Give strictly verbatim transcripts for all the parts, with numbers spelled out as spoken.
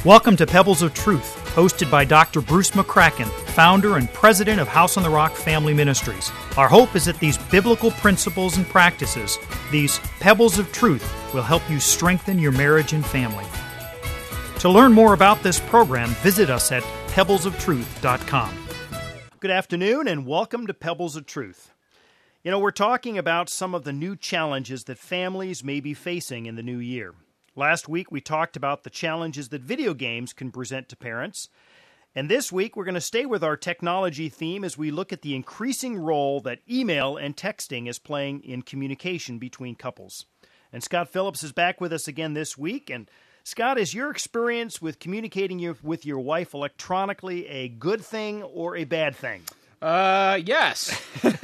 Welcome to Pebbles of Truth, hosted by Doctor Bruce McCracken, founder and president of House on the Rock Family Ministries. Our hope is that these biblical principles and practices, these pebbles of truth, will help you strengthen your marriage and family. To learn more about this program, visit us at pebbles of truth dot com. Good afternoon and welcome to Pebbles of Truth. You know, we're talking about some of the new challenges that families may be facing in the new year. Last week, we talked about the challenges that video games can present to parents. And this week, we're going to stay with our technology theme as we look at the increasing role that email and texting is playing in communication between couples. And Scott Phillips is back with us again this week. And Scott, is your experience with communicating with your wife electronically a good thing or a bad thing? Uh, yes.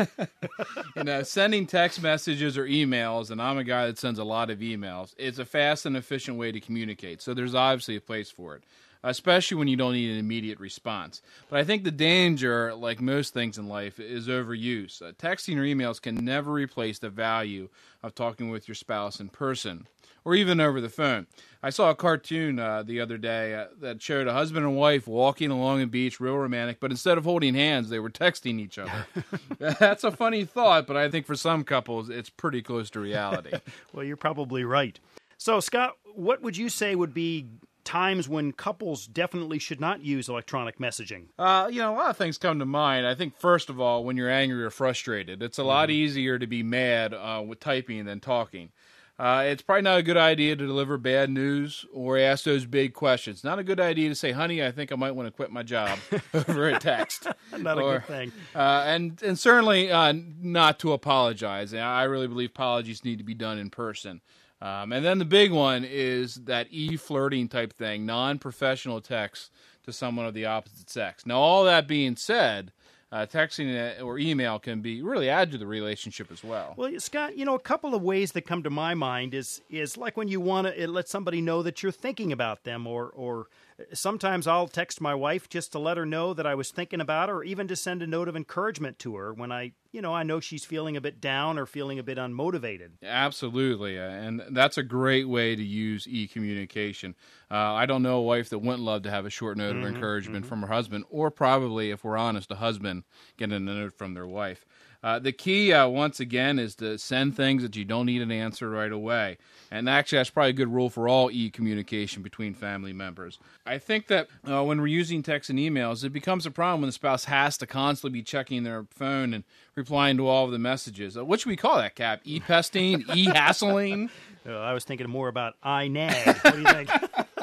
you know, sending text messages or emails, and I'm a guy that sends a lot of emails, it's a fast and efficient way to communicate. So there's obviously a place for it, especially when you don't need an immediate response. But I think the danger, like most things in life, is overuse. Uh, texting or emails can never replace the value of talking with your spouse in person, or even over the phone. I saw a cartoon uh, the other day uh, that showed a husband and wife walking along a beach, real romantic, but instead of holding hands, they were texting each other. That's a funny thought, but I think for some couples, it's pretty close to reality. Well, you're probably right. So, Scott, what would you say would be times when couples definitely should not use electronic messaging? Uh, you know, a lot of things come to mind. I think, first of all, when you're angry or frustrated, it's a lot mm. easier to be mad uh, with typing than talking. Uh, it's probably not a good idea to deliver bad news or ask those big questions. Not a good idea to say, honey, I think I might want to quit my job over a text. Not or, a good thing. Uh, and, and certainly uh, not to apologize. I really believe apologies need to be done in person. Um, and then the big one is that e-flirting type thing, non-professional text to someone of the opposite sex. Now, all that being said, Uh, texting or email can be really add to the relationship as well. Well, Scott, you know, a couple of ways that come to my mind is is like when you want to let somebody know that you're thinking about them, or or sometimes I'll text my wife just to let her know that I was thinking about her, or even to send a note of encouragement to her when I, you know, I know she's feeling a bit down or feeling a bit unmotivated. Absolutely, and that's a great way to use e-communication. Uh, I don't know a wife that wouldn't love to have a short note mm-hmm, of encouragement mm-hmm. from her husband, or probably, if we're honest, a husband getting a note from their wife. Uh, the key, uh, once again, is to send things that you don't need an answer right away. And actually, that's probably a good rule for all e-communication between family members. I think that uh, when we're using text and emails, it becomes a problem when the spouse has to constantly be checking their phone and replying to all of the messages. Uh, what should we call that, Cap? E-pesting? E-hassling? Uh, I was thinking more about I nag. What do you think?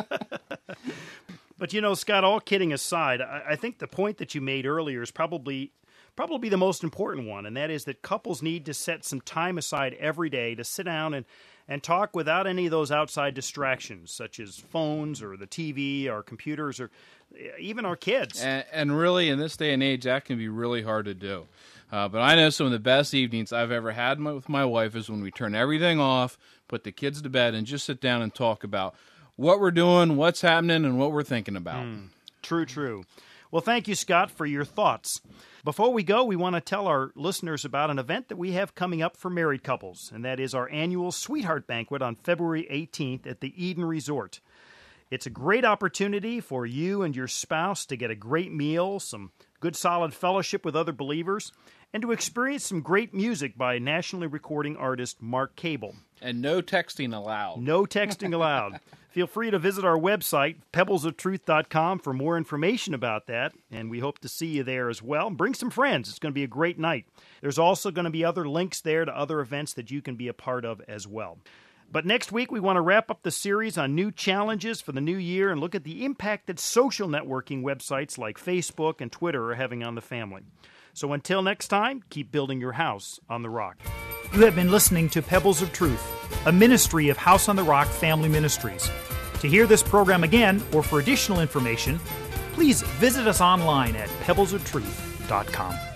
But, you know, Scott, all kidding aside, I, I think the point that you made earlier is probably probably the most important one, and that is that couples need to set some time aside every day to sit down and, and talk without any of those outside distractions, such as phones or the T V or computers or even our kids. And, and really, in this day and age, that can be really hard to do. Uh, but I know some of the best evenings I've ever had my, with my wife is when we turn everything off, put the kids to bed, and just sit down and talk about what we're doing, what's happening, and what we're thinking about. Mm, true, true. Well, thank you, Scott, for your thoughts. Before we go, we want to tell our listeners about an event that we have coming up for married couples, and that is our annual Sweetheart Banquet on February eighteenth at the Eden Resort. It's a great opportunity for you and your spouse to get a great meal, some good solid fellowship with other believers, and to experience some great music by nationally recording artist Mark Cable. And no texting allowed. No texting allowed. Feel free to visit our website, pebbles of truth dot com, for more information about that, and we hope to see you there as well. Bring some friends. It's going to be a great night. There's also going to be other links there to other events that you can be a part of as well. But next week, we want to wrap up the series on new challenges for the new year and look at the impact that social networking websites like Facebook and Twitter are having on the family. So until next time, keep building your house on the rock. You have been listening to Pebbles of Truth, a ministry of House on the Rock Family Ministries. To hear this program again or for additional information, please visit us online at pebbles of truth dot com.